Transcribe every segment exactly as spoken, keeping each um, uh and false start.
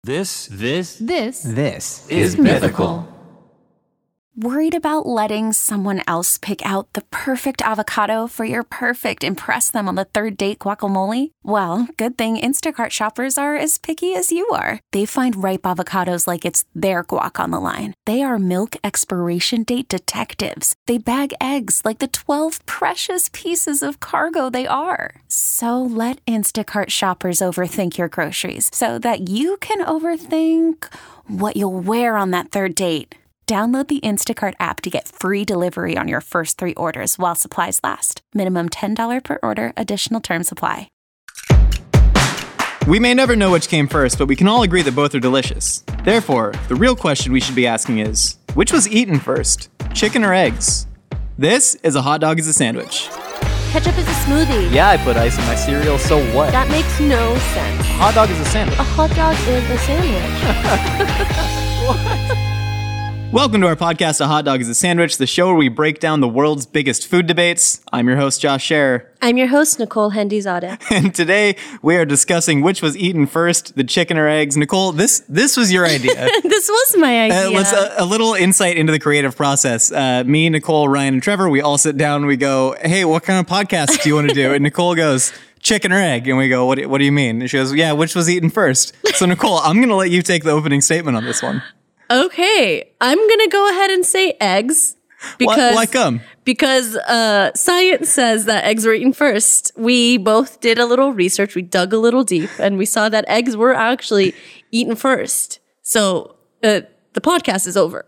This, this, This, This is mythical. Worried about letting someone else pick out the perfect avocado for your perfect impress them on the third date guacamole? Well, good thing Instacart shoppers are as picky as you are. They find ripe avocados like it's their guac on the line. They are milk expiration date detectives. They bag eggs like the twelve precious pieces of cargo they are. So let Instacart shoppers overthink your groceries so that you can overthink what you'll wear on that third date. Download the Instacart app to get free delivery on your first three orders while supplies last. Minimum ten dollars per order. Additional terms apply. We may never know which came first, but we can all agree that both are delicious. Therefore, the real question we should be asking is, which was eaten first, chicken or eggs? This is A Hot Dog is a Sandwich. ketchup is a smoothie. Yeah, I put ice in my cereal, so what? That makes no sense. A hot dog is a sandwich. A hot dog is a sandwich. Welcome to our podcast, A Hot Dog is a Sandwich, the show where we break down the world's biggest food debates. I'm your host, Josh Scherer. I'm your host, Nicole Hendizadeh. And today we are discussing which was eaten first, the chicken or eggs. Nicole, this this was your idea. This was my idea. Uh, let's uh, a little insight into the creative process. Uh, me, Nicole, Ryan, and Trevor, we all sit down and we go, hey, what kind of podcast do you want to do? And Nicole goes, chicken or egg? And we go, what, what do you mean? And she goes, yeah, which was eaten first? So Nicole, I'm going to let you take the opening statement on this one. Okay, I'm gonna go ahead and say eggs because Why, why come? because uh, science says that eggs were eaten first. We both did a little research. We dug a little deep, and we saw that eggs were actually eaten first. So uh, the podcast is over.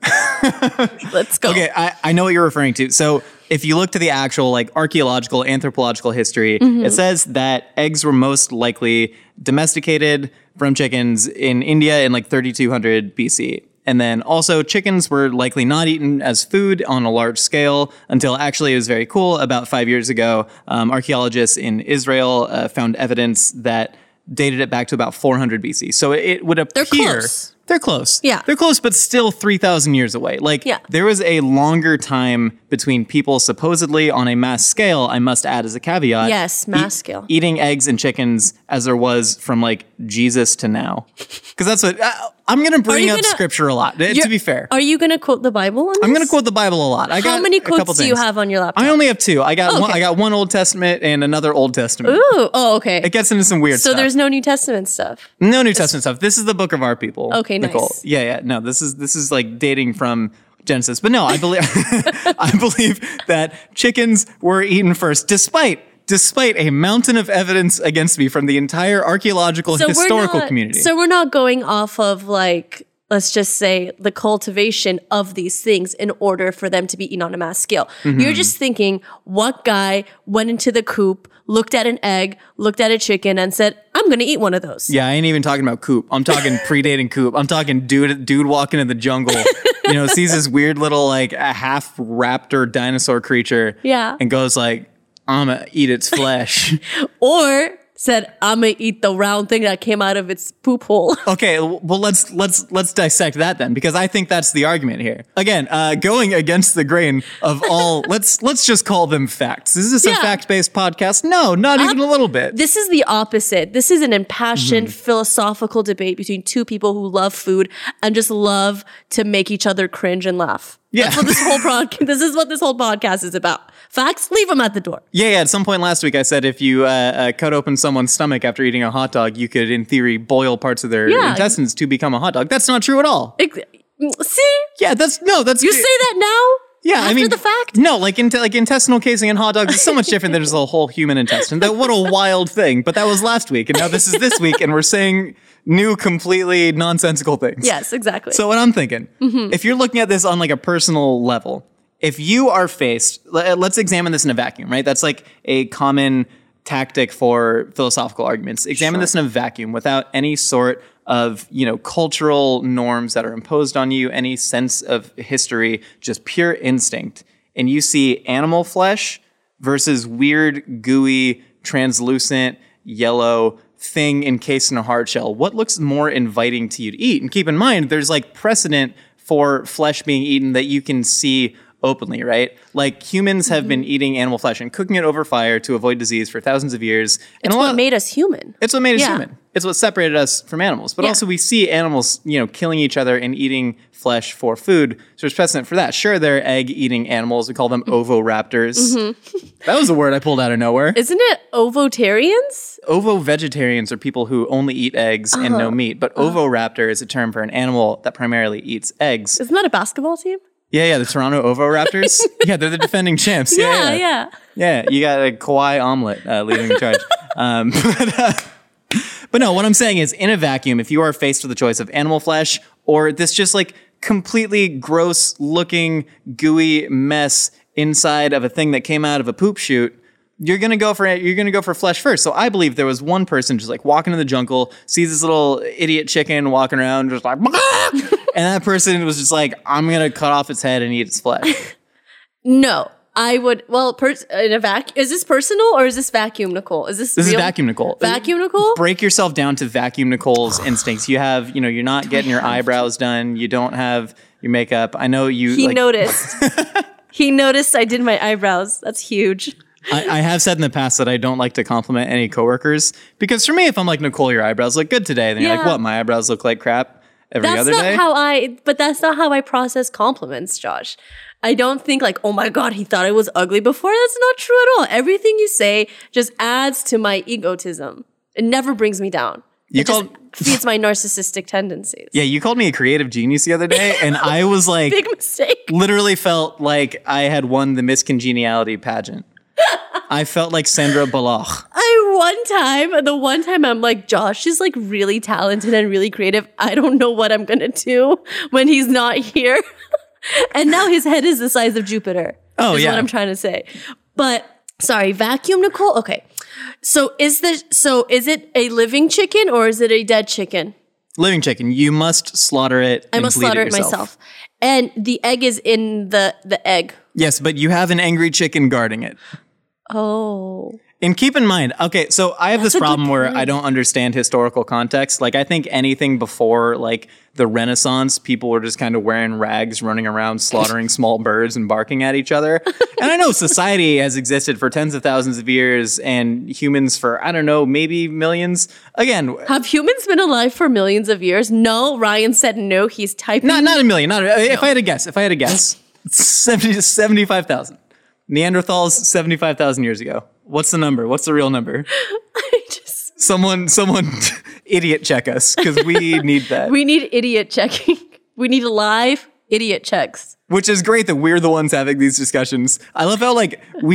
Let's go. Okay, I, I know what you're referring to. So if you look to the actual like archaeological, anthropological history, Mm-hmm. it says that eggs were most likely domesticated from chickens in India in like thirty-two hundred B C. And then also chickens were likely not eaten as food on a large scale until actually it was very cool. About five years ago, um, archaeologists in Israel uh, found evidence that dated it back to about four hundred B C. So it, it would appear... They're close. They're close. Yeah. They're close, but still three thousand years away. Like, Yeah. there was a longer time between people supposedly on a mass scale, I must add as a caveat. Yes, mass scale. Eating eggs and chickens as there was from, like, Jesus to now. Because that's what... Uh, I'm going to bring you up gonna- scripture a lot, to You're- be fair. Are you gonna quote the Bible on this? I'm going to quote the Bible a lot. I How got many a couple quotes do you things. have on your laptop? I only have two. I got Oh, one. okay. I got one Old Testament and another Old Testament. Ooh, oh, okay. It gets into some weird so stuff. there's no New Testament stuff. No New Testament stuff. This is the book of our people. Okay, nice. Nicole. Yeah, yeah. No, this is this is like dating from Genesis. But no, I believe I believe that chickens were eaten first, despite despite a mountain of evidence against me from the entire archaeological So historical we're not, community. So we're not going off of like, let's just say the cultivation of these things in order for them to be eaten on a mass scale. Mm-hmm. You're just thinking what guy went into the coop, looked at an egg, looked at a chicken and said, I'm going to eat one of those. Yeah, I ain't even talking about Coop. I'm talking predating Coop. I'm talking dude dude walking in the jungle, you know, sees this weird little like a half raptor dinosaur creature. Yeah. And goes like, I'm gonna eat its flesh. Or said, I'm going to eat the round thing that came out of its poop hole. Okay, well let's let's let's dissect that then, because I think that's the argument here. Again, uh, going against the grain of all let's let's just call them facts. Is this Yeah. a fact-based podcast? No, not even a little bit. This is the opposite. This is an impassioned Mm-hmm. philosophical debate between two people who love food and just love to make each other cringe and laugh. Yeah. That's what this whole podcast, this is what this whole podcast is about. Facts, leave them at the door. Yeah, yeah. At some point last week, I said if you uh, uh, cut open someone's stomach after eating a hot dog, you could, in theory, boil parts of their Yeah. intestines to become a hot dog. That's not true at all. Ex- See? Yeah, that's no, that's You say that now? Yeah, After I mean, the fact? No, like in, like intestinal casing in hot dogs is so much different than just a whole human intestine. That what a wild thing. But that was last week, and now this is this week, and we're saying new, completely nonsensical things. Yes, exactly. So what I'm thinking, if you're looking at this on like a personal level, if you are faced, le- let's examine this in a vacuum, right? That's like a common tactic for philosophical arguments. Examine this in a vacuum without any sort of, you know, cultural norms that are imposed on you, any sense of history, just pure instinct. And you see animal flesh versus weird, gooey, translucent, yellow thing encased in a hard shell. What looks more inviting to you to eat? And keep in mind, there's like precedent for flesh being eaten that you can see openly, right? Like humans have mm-hmm. been eating animal flesh and cooking it over fire to avoid disease for thousands of years. And it's a what lot, made us human. It's what made us yeah. human. It's what separated us from animals. But yeah. also we see animals, you know, killing each other and eating flesh for food. So there's precedent for that. Sure, they're egg-eating animals. We call them ovoraptors. Mm-hmm. That was a word I pulled out of nowhere. Isn't it ovotarians? Ovo-vegetarians are people who only eat eggs uh-huh. and no meat. But uh-huh. ovoraptor is a term for an animal that primarily eats eggs. Isn't that a basketball team? Yeah, yeah, the Toronto Ovoraptors. Yeah, they're the defending champs. Yeah, yeah. Yeah, yeah you got a Kawhi omelet uh, leading the charge. Um, but, uh, but no, what I'm saying is, in a vacuum, if you are faced with the choice of animal flesh or this just like completely gross looking gooey mess inside of a thing that came out of a poop chute, you're gonna go for you're gonna go for flesh first. So I believe there was one person just like walking in the jungle, sees this little idiot chicken walking around, just like, and that person was just like, I'm gonna cut off its head and eat its flesh. No. I would, well, pers- in a vac, is this personal or is this vacuum, Nicole? Is this This real? is vacuum, Nicole. Vacuum, Nicole? Break yourself down to vacuum, Nicole's instincts. You have, you know, you're not getting your eyebrows done. You don't have your makeup. I know you. He like, noticed. He noticed I did my eyebrows. That's huge. I, I have said in the past that I don't like to compliment any coworkers because for me, if I'm like, Nicole, your eyebrows look good today, then yeah. you're like, what? My eyebrows look like crap every that's other not day? How I, but that's not how I process compliments, Josh. I don't think like, oh my God, he thought I was ugly before. That's not true at all. Everything you say just adds to my egotism. It never brings me down. You it called just feeds my narcissistic tendencies. Yeah, you called me a creative genius the other day, and I was like, big mistake. Literally felt like I had won the Miss Congeniality pageant. I felt like Sandra Bullock. I one time, the one time I'm like, Josh is like really talented and really creative. I don't know what I'm gonna do when he's not here. And now his head is the size of Jupiter. Oh, is yeah. what I'm trying to say. But sorry, vacuum, Nicole. Okay. So is the so is it a living chicken or is it a dead chicken? Living chicken. You must slaughter it. I and must bleed slaughter it, it myself. And the egg is in the the egg. Yes, but you have an angry chicken guarding it. Oh. And keep in mind, okay, so I have That's this a problem good where point. I don't understand historical context. Like, I think anything before, like, the Renaissance, people were just kind of wearing rags, running around, slaughtering small birds and barking at each other. And I know society has existed for tens of thousands of years and humans for, I don't know, maybe millions. Again, Have humans been alive for millions of years? No. Ryan said no. He's typing. not, not a million. Not a, If I had to guess, if I had to guess, seventy, seventy-five thousand. Neanderthals, seventy-five thousand years ago. What's the number? What's the real number? I just. Someone, someone, idiot check us because we need that. We need idiot checking. We need live idiot checks. Which is great that we're the ones having these discussions. I love how, like, we,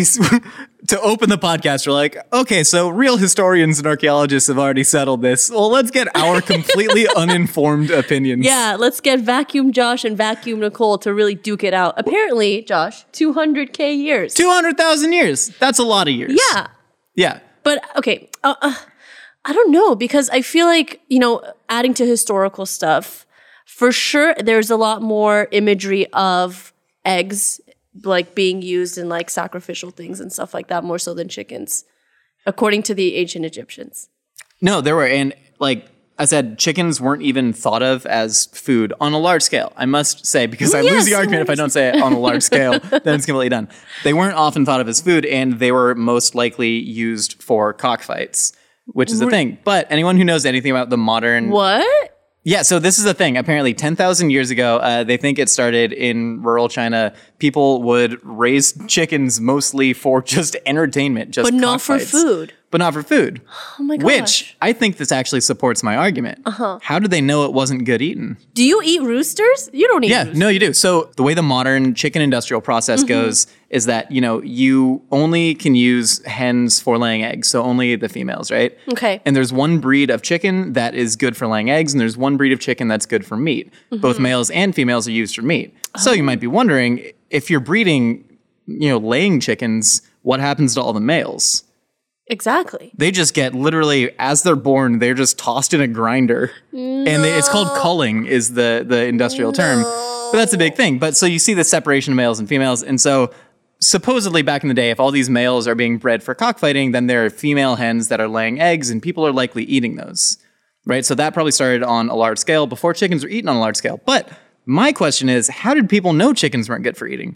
to open the podcast, we're like, okay, so real historians and archaeologists have already settled this. Well, let's get our completely uninformed opinions. Yeah, let's get Vacuum Josh and Vacuum Nicole to really duke it out. Apparently, Josh, two hundred K years. two hundred thousand years. That's a lot of years. Yeah. Yeah. But, okay, uh, uh, I don't know, because I feel like, you know, adding to historical stuff, for sure, there's a lot more imagery of eggs, like being used in like sacrificial things and stuff like that, more so than chickens, according to the ancient Egyptians. No, there were, and like I said, chickens weren't even thought of as food on a large scale. I must say, because I Yes, lose the argument if I don't say it on a large scale, then it's completely done. They weren't often thought of as food, and they were most likely used for cockfights, which is a thing. But anyone who knows anything about the modern... What? Yeah, so this is the thing. Apparently, ten thousand years ago, uh, they think it started in rural China. People would raise chickens mostly for just entertainment, just But not for cockfights. food. But not for food. Oh my gosh. Which I think this actually supports my argument. Uh-huh. How did they know it wasn't good eaten? Do you eat roosters? You don't eat Yeah, roosters. no, you do. So the way the modern chicken industrial process Mm-hmm. goes is that, you know, you only can use hens for laying eggs. So only the females, right? Okay. And there's one breed of chicken that is good for laying eggs, and there's one breed of chicken that's good for meat. Mm-hmm. Both males and females are used for meat. So you might be wondering, if you're breeding, you know, laying chickens, what happens to all the males? Exactly. They just get literally, as they're born, they're just tossed in a grinder. No. And they, it's called culling is the, the industrial no. term. But that's a big thing. But so you see the separation of males and females. And so supposedly back in the day, if all these males are being bred for cockfighting, then there are female hens that are laying eggs and people are likely eating those. Right? So that probably started on a large scale before chickens were eaten on a large scale. But my question is, how did people know chickens weren't good for eating?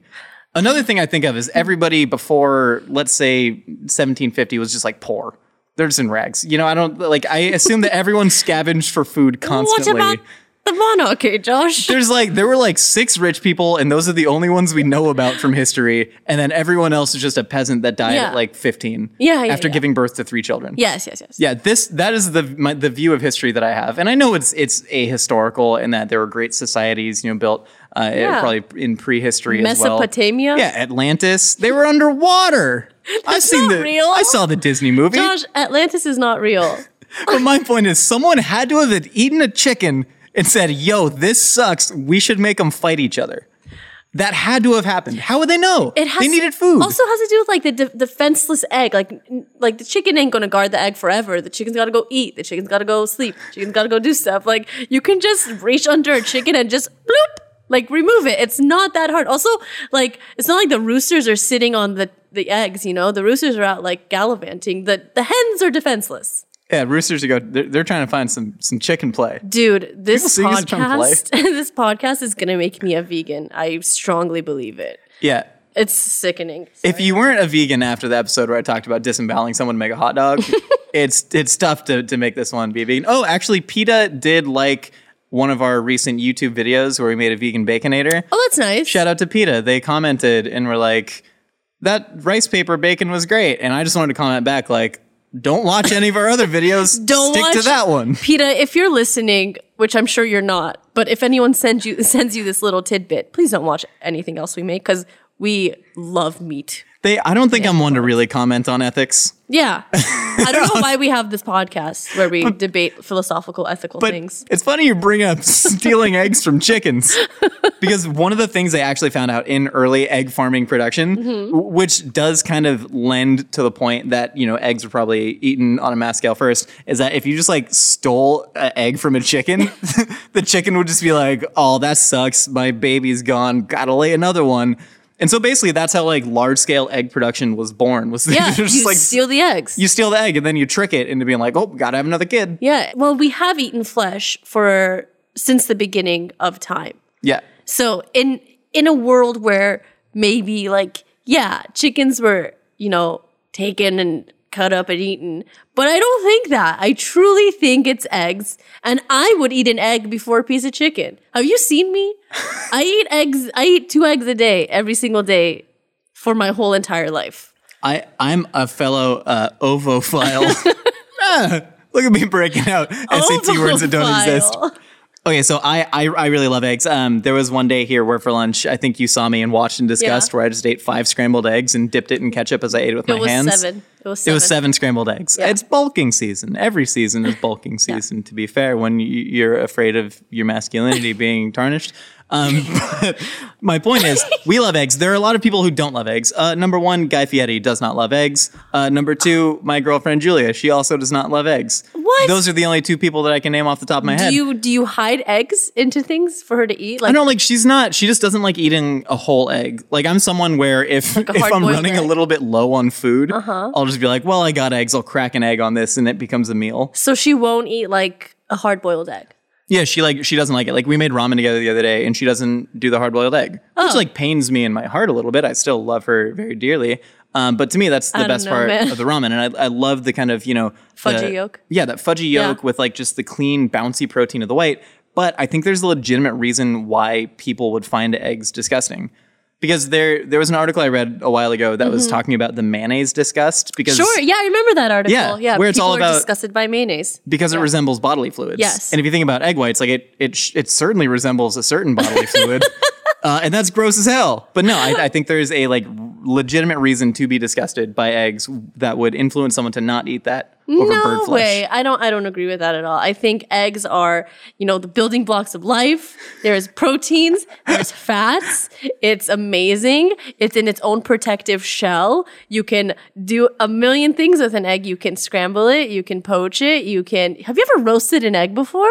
Another thing I think of is everybody before, let's say, seventeen fifty was just like poor. They're just in rags. You know, I don't like, I assume that everyone scavenged for food constantly. What about the monarchy, Josh? There's like, there were like six rich people, and those are the only ones we know about from history. And then everyone else is just a peasant that died Yeah. at like fifteen. Yeah, yeah, After yeah. giving birth to three children. Yes, yes, yes. Yeah, this that is the my, the view of history that I have, and I know it's it's ahistorical in that there were great societies, you know, built uh, Yeah. probably in prehistory as well. Mesopotamia? Yeah, Atlantis. They were underwater. I've That's seen not the real. I saw the Disney movie. Josh, Atlantis is not real. But my point is, someone had to have eaten a chicken and said, "Yo, this sucks. We should make them fight each other." That had to have happened. How would they know? It has they needed food. Also has to do with like the de- defenseless egg. Like n- like the chicken ain't gonna guard the egg forever. The chicken's gotta go eat. The chicken's gotta go sleep. The chicken's gotta go do stuff. Like you can just reach under a chicken and just bloop, like remove it. It's not that hard. Also, like it's not like the roosters are sitting on the the eggs. You know, the roosters are out like gallivanting. The the hens are defenseless. yeah, roosters are go. They're, they're trying to find some some chicken play. Dude, this People see us trying to play. podcast, this podcast is gonna make me a vegan. I strongly believe it. Yeah. It's sickening. If you weren't a vegan after the episode where I talked about disemboweling someone to make a hot dog, it's it's tough to, to make this one be vegan. Oh, actually, PETA did like one of our recent YouTube videos where we made a vegan baconator. Oh, that's nice. Shout out to PETA. They commented and were like, that rice paper bacon was great. And I just wanted to comment back like, don't watch any of our other videos. Don't Stick watch to that one. PETA, if you're listening, which I'm sure you're not, but if anyone sends you sends you this little tidbit, please don't watch anything else we make because we love meat. They, I don't think I'm one to really comment on ethics. Yeah. I don't know why we have this podcast where we debate philosophical, ethical But things. it's funny you bring up stealing eggs from chickens because one of the things they actually found out in early egg farming production, Mm-hmm. w- which does kind of lend to the point that, you know, eggs were probably eaten on a mass scale first, is that if you just like stole an egg from a chicken, the chicken would just be like, oh, that sucks. My baby's gone. Gotta lay another one. And so basically that's how like large scale egg production was born. Was Yeah, just you like steal the eggs. you steal the egg and then you trick it into being like, oh, gotta have another kid. yeah. Well, we have eaten flesh for since the beginning of time. Yeah. So in in a world where maybe like yeah, chickens were, you know, taken and cut up and eaten, but I don't think that. I truly think it's eggs, and I would eat an egg before a piece of chicken. Have you seen me? I eat eggs. I eat two eggs a day every single day for my whole entire life. I, I'm a fellow uh, ovophile. Ah, look at me breaking out S A T words that don't exist. Ovophile. Okay, so I, I I really love eggs. Um, there was one day here where for lunch, I think you saw me and watched and discussed Yeah. where I just ate five scrambled eggs and dipped it in ketchup as I ate it with It my was hands. seven. It was It seven. was seven scrambled eggs. Yeah. It's bulking season. Every season is bulking season, to be fair, when you- you're afraid of your masculinity being tarnished. Um, but my point is, we love eggs. There are a lot of people who don't love eggs. Uh, number one, Guy Fieri does not love eggs. Uh, number two, my girlfriend Julia, she also does not love eggs. What? Those are the only two people that I can name off the top of my head. Do you do you hide eggs into things for her to eat? Like I know, like she's not. She just doesn't like eating a whole egg. Like I'm someone where if a if I'm hard-boiled running a egg. little bit low on food, I'll just be like, well, I got eggs. I'll crack an egg on this, and it becomes a meal. so she won't eat like a hard boiled egg. Yeah, she like she doesn't like it. Like we made ramen together the other day, and she doesn't do the hard boiled egg, which Oh. like pains me in my heart a little bit. I still love her very dearly. Um, but to me, that's the don't best know, part man. of the ramen, and I, I love the kind of you know Fudgy the- yolk? Yeah, that fudgy yolk Yeah. with like just the clean, bouncy protein of the white. But I think there's a legitimate reason why people would find eggs disgusting. Because there there was an article I read a while ago that was talking about the mayonnaise disgust. Because Mm-hmm. Sure, yeah, I remember that article. Yeah, Yeah, where it's people all are about- disgusted by mayonnaise. because it Yeah. resembles bodily fluids. Yes. And if you think about egg whites, like it it sh- it certainly resembles a certain bodily fluid. Uh, and that's gross as hell. But no, I, I think there's a like legitimate reason to be disgusted by eggs that would influence someone to not eat that over bird No flesh. way. I don't I don't agree with that at all. I think eggs are, you know, the building blocks of life. There's proteins, there's fats. It's amazing. It's in its own protective shell. You can do a million things with an egg. You can scramble it, you can poach it, you can Have you ever roasted an egg before?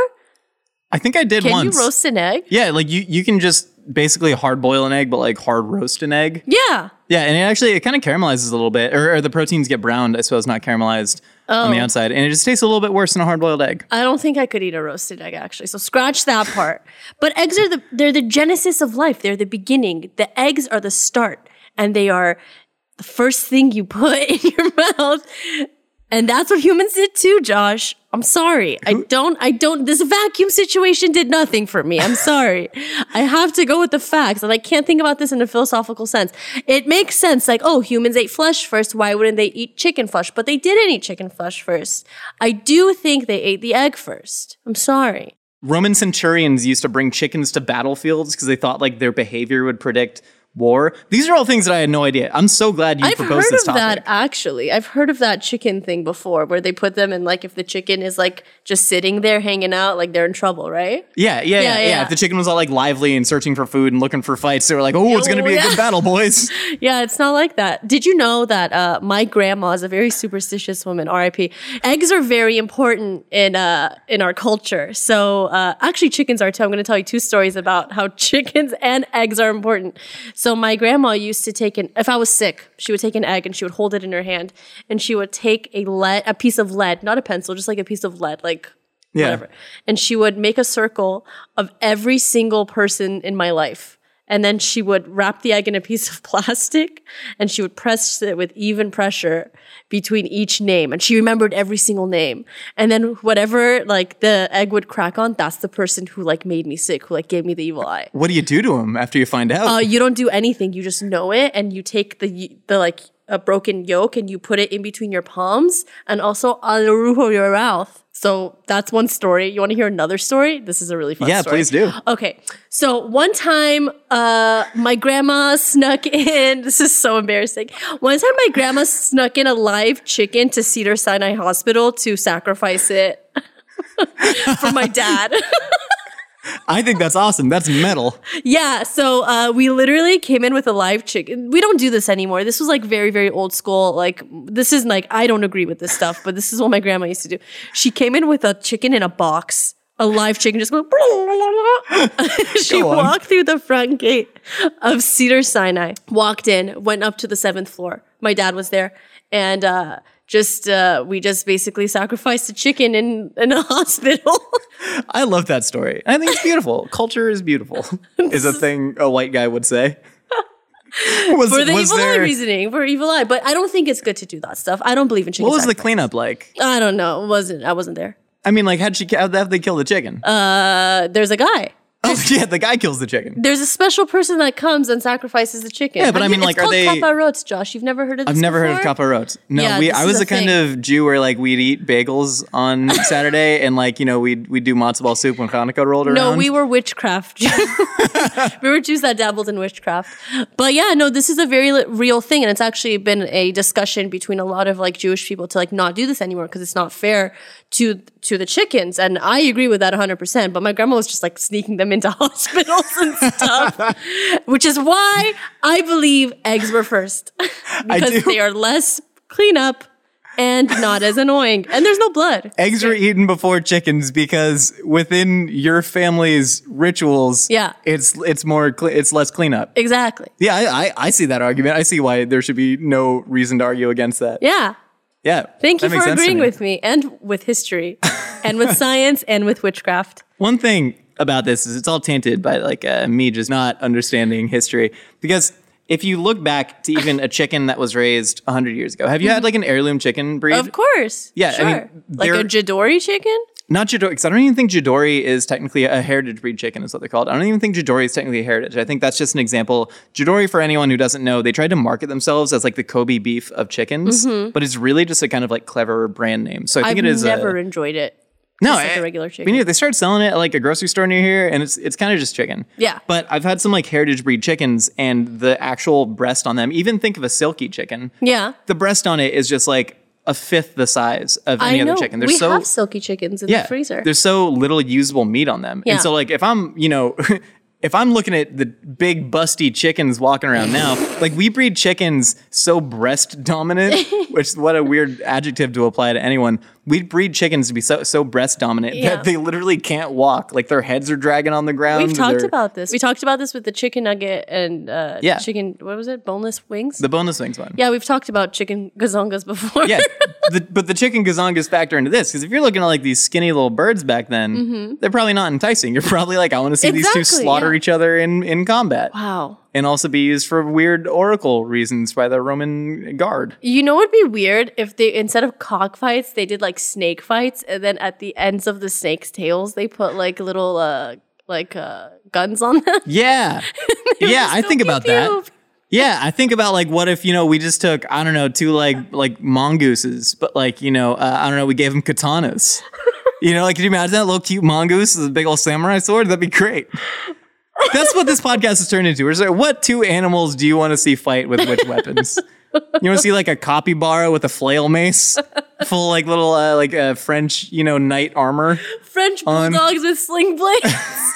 I think I did Can once. you roast an egg? Yeah, like you you can just basically hard boil an egg, but like hard roast an egg. Yeah. Yeah, and it actually it kind of caramelizes a little bit, or, or the proteins get browned, I suppose, not caramelized on the Oh. outside, and it just tastes a little bit worse than a hard boiled egg. I don't think I could eat a roasted egg actually. So scratch that part. But eggs are the they're the genesis of life. They're the beginning. The eggs are the start. and they are the first thing you put in your mouth. And that's what humans did too, Josh. I'm sorry. I don't, I don't, this vacuum situation did nothing for me. I'm sorry. I have to go with the facts, and I can't think about this in a philosophical sense. It makes sense. Like, oh, humans ate flesh first. Why wouldn't they eat chicken flesh? But they didn't eat chicken flesh first. I do think they ate the egg first. I'm sorry. Roman centurions used to bring chickens to battlefields because they thought like their behavior would predict war. These are all things that I had no idea. I'm so glad you I've proposed heard this of topic. that actually. I've heard of that chicken thing before, where they put them in, like, if the chicken is like just sitting there hanging out, like they're in trouble, right? Yeah, yeah, yeah, Yeah, yeah, yeah. If the chicken was all like lively and searching for food and looking for fights, they were like, "Oh, it's gonna be a Yeah. good battle, boys." Yeah, it's not like that. Did you know that uh, my grandma is a very superstitious woman, R I P. Eggs are very important in uh, in our culture. So uh, actually chickens are too. I'm going to tell you two stories about how chickens and eggs are important. So my grandma used to take an, if I was sick, she would take an egg and she would hold it in her hand, and she would take a lead, a piece of lead, not a pencil, just like a piece of lead, like Yeah. whatever. And she would make a circle of every single person in my life. And then she would wrap the egg in a piece of plastic, and she would press it with even pressure between each name. And she remembered every single name. And then whatever like the egg would crack on, that's the person who like made me sick, who like gave me the evil eye. What do you do to him after you find out? Uh, you don't do anything. You just know it, and you take the the like a broken yolk and you put it in between your palms and also on the roof of your mouth. So that's one story. You want to hear another story? This is a really fun Yeah, story. please do. Okay. So one time, uh, my grandma snuck in, this is so embarrassing. One time my grandma snuck in a live chicken to Cedar Sinai Hospital to sacrifice it for my dad. I think that's awesome. That's metal. Yeah, so uh, we literally came in with a live chicken. We don't do this anymore. This was like very, very old school. Like, this is like, I don't agree with this stuff, but this is what my grandma used to do. She came in with a chicken in a box, a live chicken, just going. She Go on. walked through the front gate of Cedar Sinai, walked in, went up to the seventh floor. My dad was there, and uh, just uh, we just basically sacrificed a chicken in, in a hospital. I love that story. I think it's beautiful. Culture is beautiful, is a thing a white guy would say. Was, For the was evil eye there, reasoning, for evil eye. But I don't think it's good to do that stuff. I don't believe in chicken what was the sacrifice. cleanup like? I don't know. It wasn't I wasn't there. I mean, like, how'd she, how'd they kill the chicken? Uh, there's a guy. oh, yeah, the guy kills the chicken. There's a special person that comes and sacrifices the chicken. Yeah, but Have I mean, you- like, it's are called they- kaparot, Josh. You've never heard of this I've never heard of before? caparot. No, Yeah, we. this I is was a the kind thing. of Jew where like we'd eat bagels on Saturday, and like you know we'd we'd do matzo ball soup when Hanukkah rolled around. No, we were witchcraft. We were Jews that dabbled in witchcraft. But yeah, no, this is a very li- real thing. And it's actually been a discussion between a lot of like Jewish people to like not do this anymore because it's not fair to to the chickens. And I agree with that one hundred percent. But my grandma was just like sneaking them into hospitals and stuff, which is why I believe eggs were first because do. they are less cleanup and not as annoying. And there's no blood. Eggs were eaten before chickens because within your family's rituals, Yeah. it's it's more cle- it's less cleanup. Exactly. Yeah, I, I I see that argument. I see why there should be no reason to argue against that. Yeah. Yeah, Thank you that makes for sense to agreeing me. with me and with history and with science and with witchcraft. One thing about this is it's all tainted by like uh, me just not understanding history. Because if you look back to even a chicken that was raised one hundred years ago, have you had like an heirloom chicken breed? Of course. Yeah, I Sure. mean, like a they're- Jadori chicken? Not Jadori, because I don't even think Jadori is technically a heritage breed chicken, is what they're called. I don't even think Jadori is technically a heritage. I think that's just an example. Jadori, for anyone who doesn't know, they tried to market themselves as like the Kobe beef of chickens, but it's really just a kind of like clever brand name. So I think Mm-hmm. I've it is never a, enjoyed it. no, just like I- a regular I chicken. mean, they started selling it at like a grocery store near here, and it's it's kind of just chicken. Yeah. But I've had some like heritage breed chickens, and the actual breast on them, even think of a silky chicken. Yeah. The breast on it is just like a fifth the size of any I know. other chicken. They're we so have silky chickens in yeah, the freezer. there's so little usable meat on them. Yeah. And so like if I'm, you know, if I'm looking at the big busty chickens walking around now, like we breed chickens so breast dominant, which what a weird adjective to apply to anyone. We breed chickens to be so so breast dominant Yeah. that they literally can't walk. Like their heads are dragging on the ground. We've talked They're- about this. We talked about this with the chicken nugget and uh, Yeah. chicken, what was it? Boneless wings? the boneless wings one. yeah, we've talked about chicken gazongas before. Yeah, the, but the chicken gazongas factor into this, because if you're looking at like these skinny little birds back then, mm-hmm. they're probably not enticing. You're probably like, I want to see Exactly, these two slaughter yeah. each other in, in combat. Wow. And also be used for weird oracle reasons by the Roman guard. You know what would be weird if they, instead of cockfights, they did like snake fights, and then at the ends of the snake's tails, they put like little uh like uh guns on them. Yeah. Yeah, I Go think pew, about pew. that. Yeah, I think about like what if, you know, we just took, I don't know, two like like mongooses, but like, you know, uh, I don't know, we gave them katanas. You know, like, could you imagine that little cute mongoose with a big old samurai sword? That'd be great. That's what this podcast has turned into. We're just like, what two animals do you want to see fight with which weapons? You want to see like a capybara with a flail mace, full like little uh, like uh, French, you know, knight armor. French On- bulldogs with sling blades.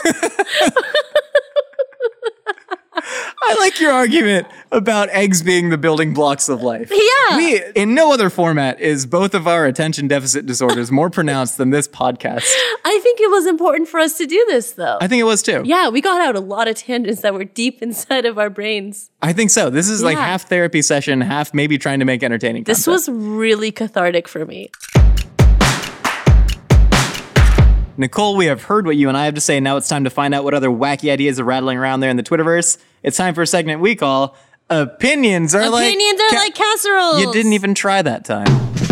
I like your argument about eggs being the building blocks of life. Yeah. We, in no other format is both of our attention deficit disorders more pronounced than this podcast. I think it was important for us to do this, though. I think it was too. Yeah, we got out a lot of tangents that were deep inside of our brains. I think so. This is like Yeah. half therapy session, half maybe trying to make entertaining This content. was really cathartic for me. Nicole, we have heard what you and I have to say. Now it's time to find out what other wacky ideas are rattling around there in the Twitterverse. It's time for a segment we call Opinions Are Like... Opinions are Ca- like casseroles. You didn't even try that time.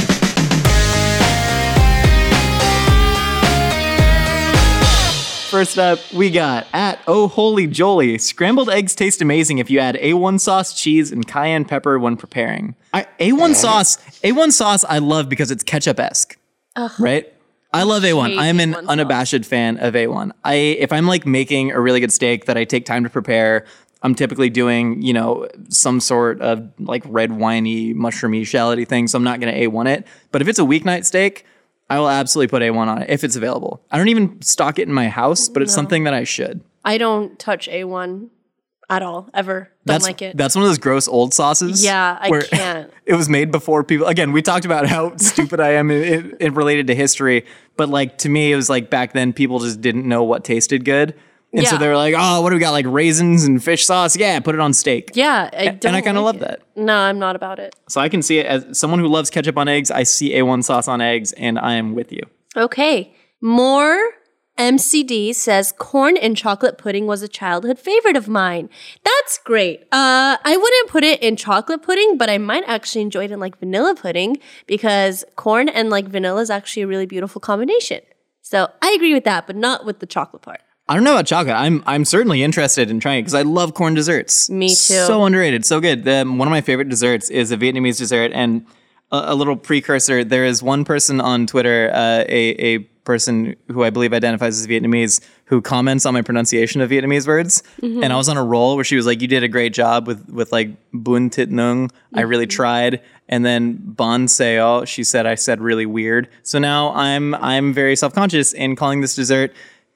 First up, we got at Oh Holy Jolie. Scrambled eggs taste amazing if you add A one sauce, cheese, and cayenne pepper when preparing. I, A one sauce, A one sauce I love because it's ketchup-esque, right? I love A one. hate I'm an A one sauce. unabashed fan of A one. I if I'm like making a really good steak that I take time to prepare, I'm typically doing, you know, some sort of like red winey, mushroomy, shallotty thing, so I'm not going to A one it. But if it's a weeknight steak, I will absolutely put A one on it if it's available. I don't even stock it in my house, but it's something that I should. I don't touch A one at all, ever. Don't That's like it. that's one of those gross old sauces. Yeah, I where can't. It was made before people. Again, we talked about how stupid I am in, in, in related to history, but like to me, it was like back then people just didn't know what tasted good, and so Yeah. they were like, "Oh, what do we got? Like raisins and fish sauce? Yeah, put it on steak." Yeah, I don't and I kind of like love it. that. No, I'm not about it. So I can see it as someone who loves ketchup on eggs. I see A one sauce on eggs, and I am with you. Okay. More M C D says corn and chocolate pudding was a childhood favorite of mine. That's great. Uh, I wouldn't put it in chocolate pudding, but I might actually enjoy it in like vanilla pudding because corn and like vanilla is actually a really beautiful combination. So I agree with that, but not with the chocolate part. I don't know about chocolate. I'm I'm certainly interested in trying it because I love corn desserts. Me too. So underrated, so good. Um, one of my favorite desserts is a Vietnamese dessert, and a, a little precursor. There is one person on Twitter, uh, a a person who I believe identifies as Vietnamese, who comments on my pronunciation of Vietnamese words. Mm-hmm. And I was on a roll where she was like, "You did a great job with with like bun tit nung. I really Mm-hmm. tried." And then bon seo, she said I said really weird. So now I'm I'm very self conscious in calling this dessert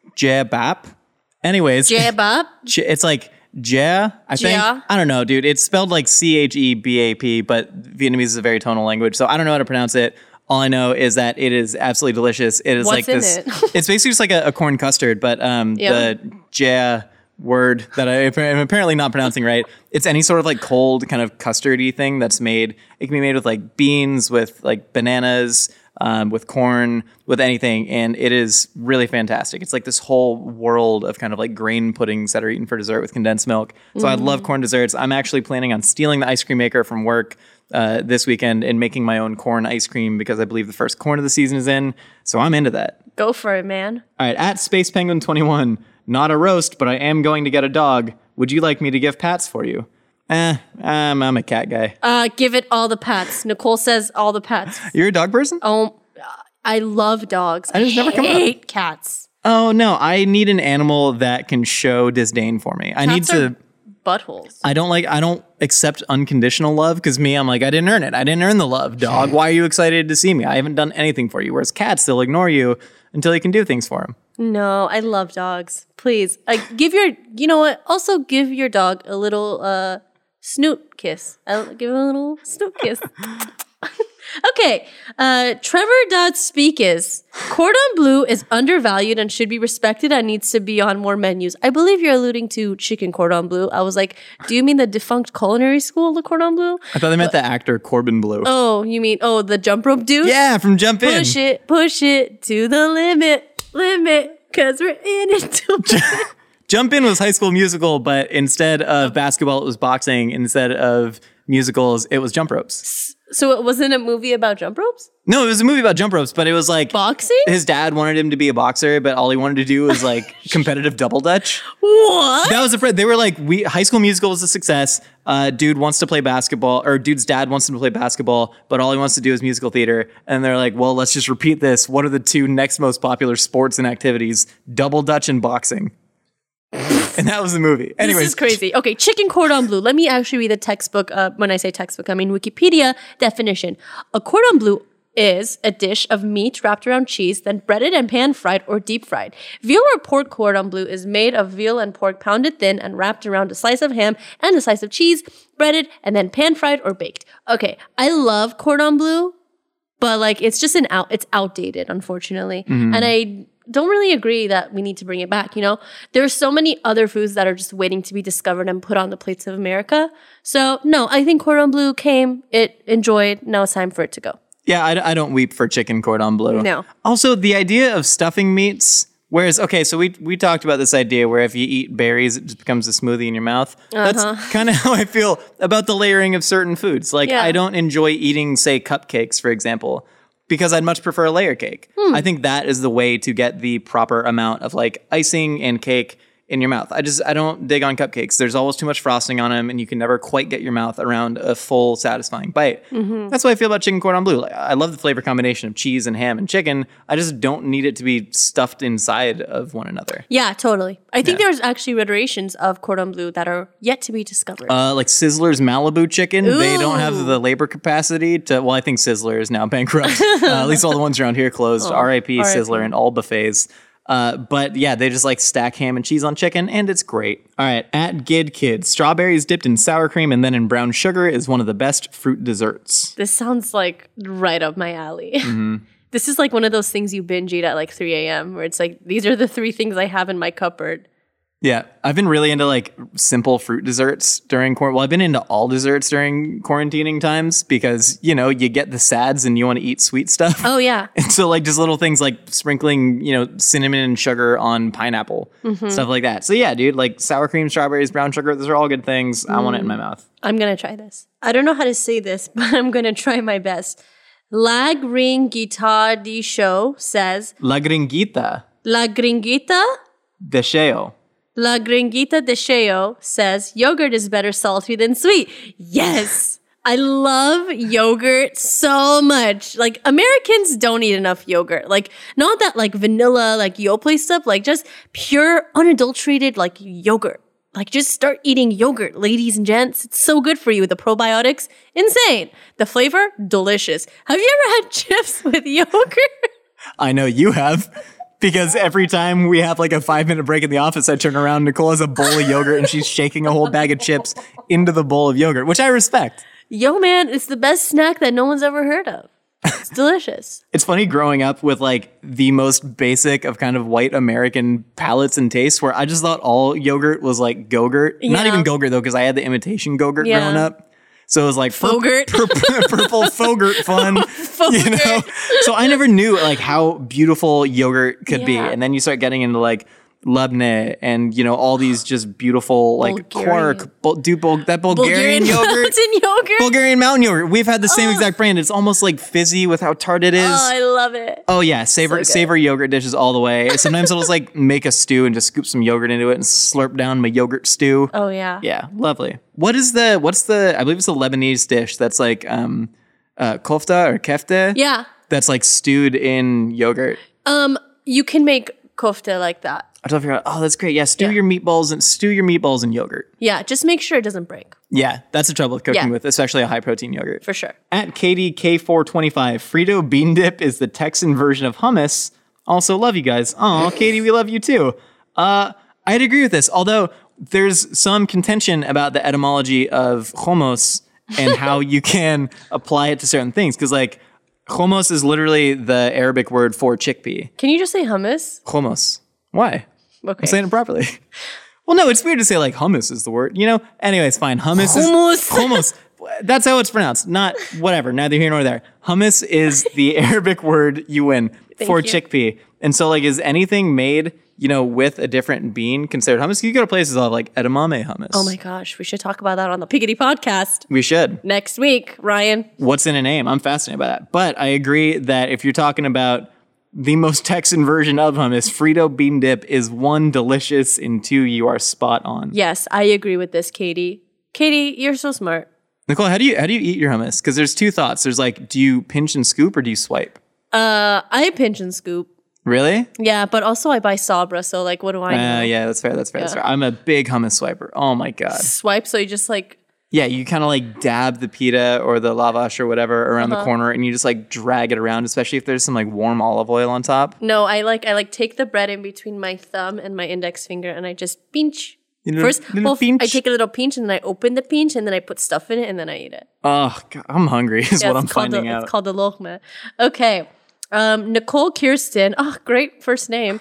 jebap. Anyways, Jebap. J- it's like ja, I think. Ja. I don't know, dude. It's spelled like C H E B A P, but Vietnamese is a very tonal language, so I don't know how to pronounce it. All I know is that it is absolutely delicious. It is What's like in this. it? It's basically just like a, a corn custard, but um, Yeah. the ja word that I am apparently not pronouncing right. It's any sort of like cold kind of custardy thing that's made. It can be made with like beans, with like bananas, um, with corn, with anything, and it is really fantastic. It's like this whole world of kind of like grain puddings that are eaten for dessert with condensed milk. So I love corn desserts. I'm actually planning on stealing the ice cream maker from work uh, this weekend and making my own corn ice cream because I believe the first corn of the season is in. So I'm into that. Go for it, man. All right, at Space Penguin twenty-one, not a roast, but I am going to get a dog. Would you like me to give pats for you? Eh, um, I'm a cat guy. Uh, give it all the pats. Nicole says all the pats. You're a dog person? Oh, I love dogs. I just never come up. hate cats. Oh, no, I need an animal that can show disdain for me. I need Cats to... are buttholes. I don't like, I don't accept unconditional love because me, I'm like, I didn't earn it. I didn't earn the love, dog. Why are you excited to see me? I haven't done anything for you. Whereas cats, they'll ignore you until you can do things for them. No, I love dogs. Please, like, give your, you know what? Also, give your dog a little uh, snoot kiss. I'll give him a little snoot kiss. Okay, uh, Trevor.speak is cordon bleu is undervalued and should be respected and needs to be on more menus. I believe you're alluding to chicken cordon bleu. I was like, do you mean the defunct culinary school, the cordon bleu? I thought they meant the actor Corbin Bleu. Oh, you mean, oh, the jump rope dude? Yeah, from Jump In. Push it, push it to the limit, limit, because we're in it to win it. Jump In was High School Musical, but instead of basketball, it was boxing. Instead of musicals, it was jump ropes. So it wasn't a movie about jump ropes? No, it was a movie about jump ropes, but it was like Boxing? his dad wanted him to be a boxer, but all he wanted to do was like competitive double dutch. What? That was a friend. They were like, we High School Musical was a success. Uh, dude wants to play basketball, or dude's dad wants him to play basketball, but all he wants to do is musical theater. And they're like, well, let's just repeat this. What are the two next most popular sports and activities? Double dutch and boxing. And that was the movie. Anyways, This is crazy. Okay, chicken cordon bleu. Let me actually read the textbook. Uh, when I say textbook, I mean Wikipedia definition. A cordon bleu is a dish of meat wrapped around cheese, then breaded and pan-fried or deep-fried. Veal or pork cordon bleu is made of veal and pork pounded thin and wrapped around a slice of ham and a slice of cheese, breaded and then pan-fried or baked. Okay, I love cordon bleu, but like it's just an out. It's outdated, unfortunately, Mm-hmm. and I don't really agree that we need to bring it back. You know, there's so many other foods that are just waiting to be discovered and put on the plates of America. So no, I think cordon bleu came, it enjoyed. Now it's time for it to go. yeah, I, I don't weep for chicken cordon bleu. No. Also, the idea of stuffing meats, whereas, okay, so we we talked about this idea where if you eat berries, it just becomes a smoothie in your mouth. That's kind of how I feel about the layering of certain foods. Like, Yeah. I don't enjoy eating, say, cupcakes, for example, because I'd much prefer a layer cake. I think that is the way to get the proper amount of like icing and cake in your mouth. I just, I don't dig on cupcakes. There's always too much frosting on them and you can never quite get your mouth around a full satisfying bite. That's what I feel about chicken cordon bleu. Like, I love the flavor combination of cheese and ham and chicken. I just don't need it to be stuffed inside of one another. Yeah, totally. I think Yeah. there's actually iterations of cordon bleu that are yet to be discovered. Uh, like Sizzler's Malibu chicken, they don't have the labor capacity to. Well, I think Sizzler is now bankrupt. uh, at least all the ones around here closed. R I P R I P. Sizzler and all buffets. Uh, but yeah, they just like stack ham and cheese on chicken, and it's great. All right, at Gid Kid, strawberries dipped in sour cream and then in brown sugar is one of the best fruit desserts. This sounds like right up my alley. Mm-hmm. This is like one of those things you binge eat at like three a.m. where it's like, these are the three things I have in my cupboard. Yeah, I've been really into like simple fruit desserts during quarantine. Well, I've been into all desserts during quarantining times because, you know, you get the sads and you want to eat sweet stuff. Oh, yeah. And so like just little things like sprinkling, you know, cinnamon and sugar on pineapple, stuff like that. So yeah, dude, like sour cream, strawberries, brown sugar, those are all good things. I want it in my mouth. I'm going to try this. I don't know how to say this, but I'm going to try my best. La Gringuita di Show says, La Gringuita La Gringuita? de Cheo. La Gringuita de Cheo says, yogurt is better salty than sweet. Yes. I love yogurt so much. Like, Americans don't eat enough yogurt. Like, not that like vanilla, like Yoplait stuff, like just pure, unadulterated, like yogurt. Like, just start eating yogurt, ladies and gents. It's so good for you with the probiotics. Insane. The flavor, delicious. Have you ever had chips with yogurt? I know you have. Because every time we have like a five minute break in the office, I turn around, Nicole has a bowl of yogurt and she's shaking a whole bag of chips into the bowl of yogurt, which I respect. Yo, man, it's the best snack that no one's ever heard of. It's delicious. It's funny growing up with like the most basic of kind of white American palates and tastes where I just thought all yogurt was like Go-Gurt. Not Yeah. even Go-Gurt though, because I had the imitation Go-Gurt Yeah. growing up. So it was like pur- Fogurt. pur- pur- purple Fogurt fun, you know. So I never knew like how beautiful yogurt could be, Yeah. and then you start getting into like Lubne and you know all these just beautiful like Bulgarian. quark, bul- dude, bul- that Bulgarian, Bulgarian yogurt, mountain yogurt. Bulgarian mountain yogurt. We've had the same exact brand. It's almost like fizzy with how tart it is. Oh, I love it. Oh yeah, savor So good. savor yogurt dishes all the way. Sometimes I'll just like make a stew and just scoop some yogurt into it and slurp down my yogurt stew. Oh, yeah. Yeah, lovely. What is the what's the I believe it's a Lebanese dish that's like um uh kofta or kefte? Yeah. That's like stewed in yogurt. Um, you can make kofta like that. I don't figure out. Oh, that's great. Yeah, stew Yeah. your meatballs and stew your meatballs in yogurt. Yeah, just make sure it doesn't break, Yeah, that's the trouble with cooking Yeah. with, especially a high protein yogurt. for sure. At Katie K four twenty-five, Frito bean dip is the Texan version of hummus. Also, love you guys. Aw, Katie, we love you too. Uh, I'd agree with this, although there's some contention about the etymology of hummus and how you can apply it to certain things. Because, like, Hummus is literally the Arabic word for chickpea. Can you just say hummus? Hummus. Why? Okay. I'm saying it properly. Well, no, it's weird to say like hummus is the word, you know? Anyways, fine. Hummus Hummus. is... Hummus. That's how it's pronounced. Not whatever. Neither here nor there. Hummus is the Arabic word, you win, for you. chickpea. And so like, is anything made, you know, with a different bean considered hummus? You go to places that have like edamame hummus. Oh my gosh, we should talk about that on the Piggity podcast We should. next week, Ryan. What's in a name? I'm fascinated by that. But I agree that if you're talking about the most Texan version of hummus, Frito bean dip is one, delicious, and two, you are spot on. Yes, I agree with this, Katie. Katie, you're so smart. Nicole, how do you how do you eat your hummus? Because there's two thoughts. There's like, do you pinch and scoop or do you swipe? Uh, I pinch and scoop. Really? Yeah, but also I buy Sabra, so like, what do I know? Uh, yeah, that's fair. That's fair. That's fair. I'm a big hummus swiper. Oh my god. Swipe, so you just like, Yeah, you kind of like dab the pita or the lavash or whatever around Uh-huh. the corner, and you just like drag it around, especially if there's some like warm olive oil on top. no, I like, I like take the bread in between my thumb and my index finger, and I just pinch. Little- First, little well, pinch. I take a little pinch, and then I open the pinch, and then I put stuff in it, and then I eat it. Oh, God, I'm hungry. Is Yeah, what I'm it's called finding the, out. It's called the lochme. Okay. Um, Nicole Kirsten. Oh, great first name.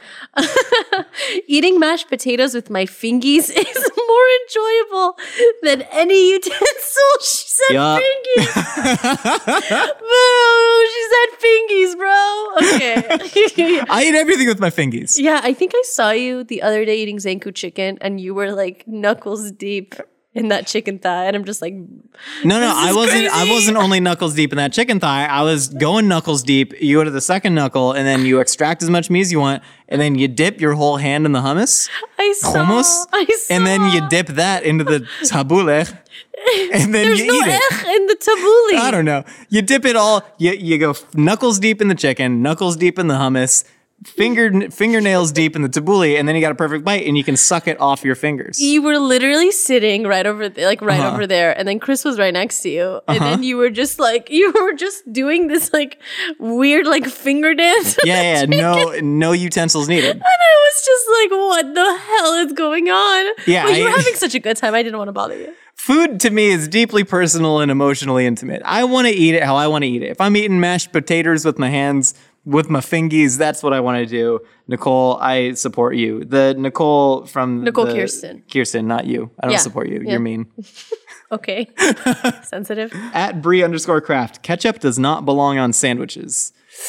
Eating mashed potatoes with my fingies is more enjoyable than any utensil. She said Yup. fingies. Boo! She said fingies, bro. Okay. I eat everything with my fingies. Yeah, I think I saw you the other day eating Zanku chicken, and you were like knuckles deep in that chicken thigh, and I'm just like, No, no, This I is wasn't. I crazy. wasn't only knuckles deep in that chicken thigh. I was going knuckles deep. You go to the second knuckle, and then you extract as much meat as you want, and then you dip your whole hand in the hummus, I saw. hummus, I saw. and then you dip that into the tabbouleh, and then There's you no eat it. ech in the tabbouleh. I don't know. You dip it all. You you go knuckles deep in the chicken, knuckles deep in the hummus, finger fingernails deep in the tabbouleh, and then you got a perfect bite, and you can suck it off your fingers. You were literally sitting right over there, like right Uh-huh. over there, and then Chris was right next to you, and then you were just like, you were just doing this like weird like finger dance. Yeah, yeah. No, no utensils needed. And I was just like, what the hell is going on? Yeah, But you were I- having such a good time. I didn't want to bother you. Food to me is deeply personal and emotionally intimate. I want to eat it how I want to eat it. If I'm eating mashed potatoes with my hands, with my fingies, that's what I want to do. Nicole, I support you. The Nicole from Nicole the- Kirsten. Kirsten, not you. I don't Yeah, support you. yeah. You're mean. Okay. Sensitive. At Brie underscore craft, ketchup does not belong on sandwiches.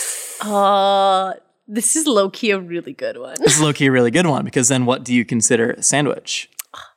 Uh, this is low key a really good one. This is low key a really good one because then what do you consider a sandwich?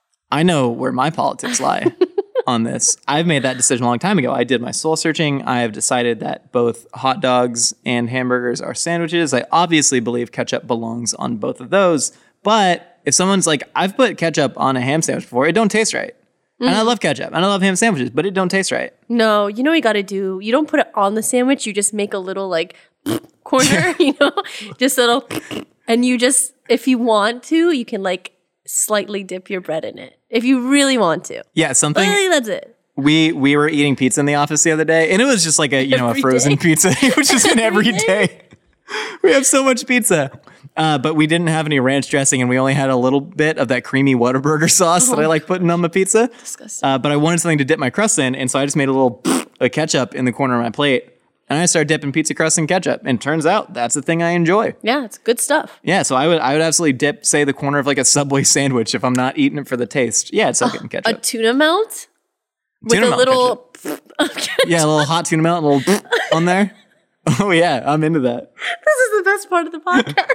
I know where my politics lie on this. I've made that decision a long time ago. I did my soul searching. I have decided that both hot dogs and hamburgers are sandwiches. I obviously believe ketchup belongs on both of those. But if someone's like, I've put ketchup on a ham sandwich before, it don't taste right. And I love ketchup and I love ham sandwiches, but it don't taste right. No, you know what you got to do? You don't put it on the sandwich. You just make a little like corner, you know, just a little, and you just, if you want to, you can like slightly dip your bread in it. If you really want to. Yeah, something. But that's it. We we were eating pizza in the office the other day, and it was just like a you know a Every frozen day. pizza, which is in every Every day. day. We have so much pizza, uh, but we didn't have any ranch dressing, and we only had a little bit of that creamy Whataburger sauce that I like putting on my pizza. Disgusting. Uh, but I wanted something to dip my crust in, and so I just made a little of ketchup in the corner of my plate, and I started dipping pizza crust in ketchup. And turns out that's the thing I enjoy. Yeah, it's good stuff. Yeah, so I would I would absolutely dip, say, the corner of like a Subway sandwich if I'm not eating it for the taste. Yeah, it's okay in A ketchup. tuna melt with Tuna a melt little. Yeah, a little hot tuna melt, a little on there. Oh yeah, I'm into that. This is the best part of the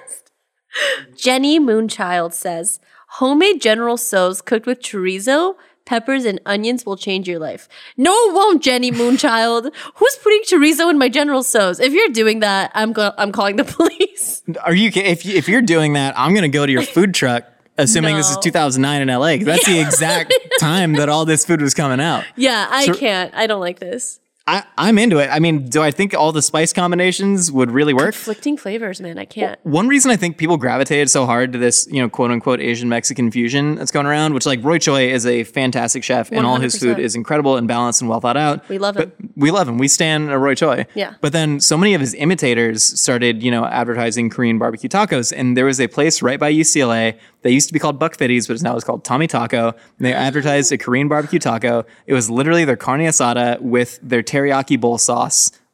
podcast. Jenny Moonchild says, homemade General Tso's cooked with chorizo, peppers, and onions will change your life. No, it won't, Jenny Moonchild. Who's putting chorizo in my General Tso's? If you're doing that, I'm go- I'm calling the police. Are you? ki- If you, if you're doing that, I'm gonna go to your food truck. Assuming this is No. two thousand nine in L A, 'cause that's the exact time that all this food was coming out. Yeah, I So- can't. I don't like this. I, I'm into it. I mean, do I think all the spice combinations would really work? Conflicting flavors, man. I can't. One reason I think people gravitated so hard to this, you know, quote unquote Asian Mexican fusion that's going around, which like Roy Choi is a fantastic chef and all his one hundred food percent. is incredible and balanced and well thought out. We love him. But we love him. We stand a Roy Choi. Yeah. But then so many of his imitators started, you know, advertising Korean barbecue tacos. And there was a place right by U C L A that used to be called Buck Fitty's, but now it's called Tommy Taco. And they advertised a Korean barbecue taco. It was literally their carne asada with their teriyaki bowl sauce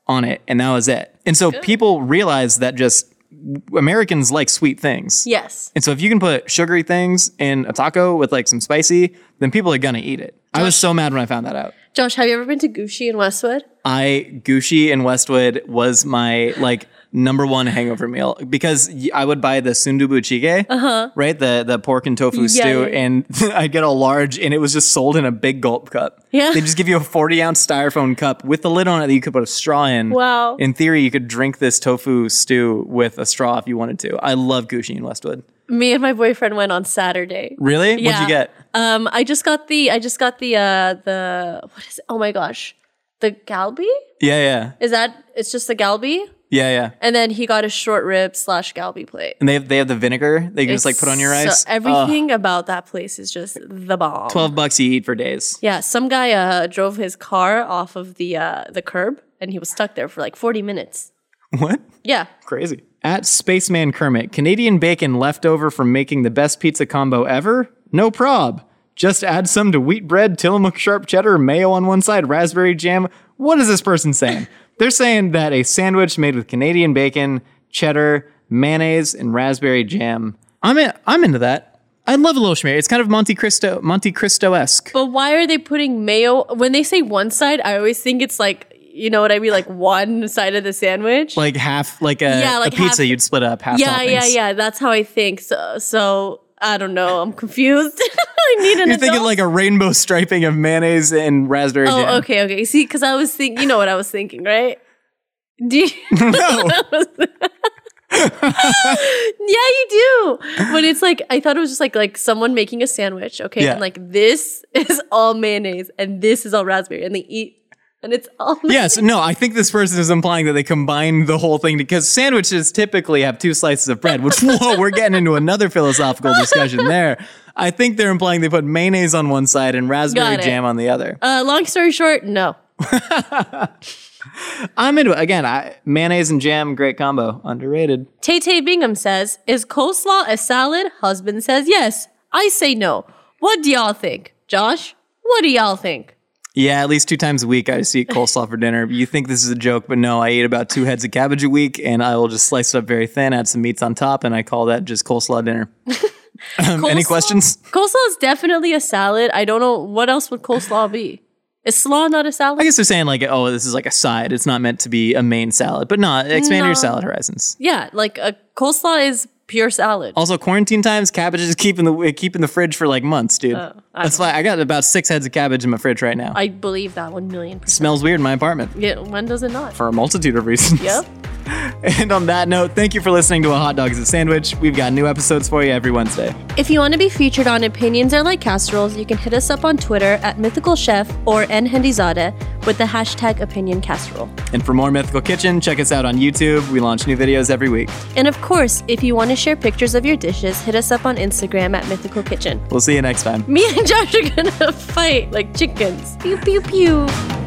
on it, and that was it. And so people realized that just Americans like sweet things. Yes. And so if you can put sugary things in a taco with like some spicy, then people are gonna eat it. Josh, I was so mad when I found that out. Josh, have you ever been to Gucci in Westwood? I Gucci in Westwood was my like number one hangover meal because I would buy the sundubu jjigae, uh-huh. right? The the pork and tofu yeah, stew, yeah, yeah. and I'd get a large, and it was just sold in a big gulp cup. Yeah. They just give you a forty ounce styrofoam cup with the lid on it that you could put a straw in. Wow. In theory, you could drink this tofu stew with a straw if you wanted to. I love Gucci in Westwood. Me and my boyfriend went on Saturday. Really? Yeah. What'd you get? Um, I just got the, I just got the, uh, the, what is it? Oh my gosh. The galbi? Yeah, yeah. Is that, it's just the galbi? Yeah, yeah. And then he got a short rib slash galbi plate. And they have, they have the vinegar they can just like put on your rice. So everything about that place is just the bomb. twelve bucks you eat for days. Yeah, some guy uh, drove his car off of the uh, the curb and he was stuck there for like forty minutes. What? Yeah. Crazy. At Spaceman Kermit, Canadian bacon left over from making the best pizza combo ever? No prob. Just add some to wheat bread, Tillamook sharp cheddar, mayo on one side, raspberry jam. What is this person saying? They're saying that a sandwich made with Canadian bacon, cheddar, mayonnaise, and raspberry jam. I'm in, I'm into that. I love a little schmear. It's kind of Monte Cristo, Monte Cristo-esque. But why are they putting mayo? When they say one side, I always think it's like, you know what I mean? Like one side of the sandwich. Like half, like a, Yeah, like a pizza, half- you'd split up half yeah, toppings. yeah, yeah. That's how I think. So, so I don't know. I'm confused. I need an You're thinking adult. like a rainbow striping of mayonnaise and raspberry Oh, jam. okay, okay. See, because I was thinking, you know what I was thinking, right? Do you- No. Yeah, you do. But it's like I thought it was just like like someone making a sandwich, okay, Yeah. and like this is all mayonnaise and this is all raspberry, and they eat, and it's all mayonnaise. Yes, no, I think this person is implying that they combine the whole thing because sandwiches typically have two slices of bread, which, whoa, we're getting into another philosophical discussion there. I think they're implying they put mayonnaise on one side and raspberry Got it. jam on the other. Uh, long story short, no. I'm into it. Again, I, mayonnaise and jam, great combo. Underrated. Tay Tay Bingham says, "Is coleslaw a salad?" Husband says, "Yes." I say no. What do y'all think, Josh? What do y'all think? Yeah, at least two times a week I just eat coleslaw for dinner. You think this is a joke, but no, I eat about two heads of cabbage a week, and I will just slice it up very thin, add some meats on top, and I call that just coleslaw dinner. um, any Coleslaw- questions? Coleslaw is definitely a salad. I don't know what else would coleslaw be. Is slaw not a salad? I guess they're saying like, oh, this is like a side. It's not meant to be a main salad, but no, expand No. your salad horizons. Yeah, like a coleslaw is pure salad. Also, quarantine times, cabbage is keep in the keep in the fridge for like months, dude. Oh, I That's don't why I got about six heads of cabbage in my fridge right now. I believe that one million percent. Smells weird in my apartment Yeah, when does it not? for a multitude of reasons. Yep. And on that note, thank you for listening to A Hot Dog is a Sandwich. We've got new episodes for you every Wednesday. If you want to be featured on Opinions Are Like Casseroles, you can hit us up on Twitter at Mythical Chef or nhendizadeh with the hashtag Opinion Casserole. And for more Mythical Kitchen, check us out on YouTube. We launch new videos every week. And of course, if you want to share pictures of your dishes, hit us up on Instagram at Mythical Kitchen. We'll see you next time. Me and Josh are gonna fight like chickens. Pew pew pew.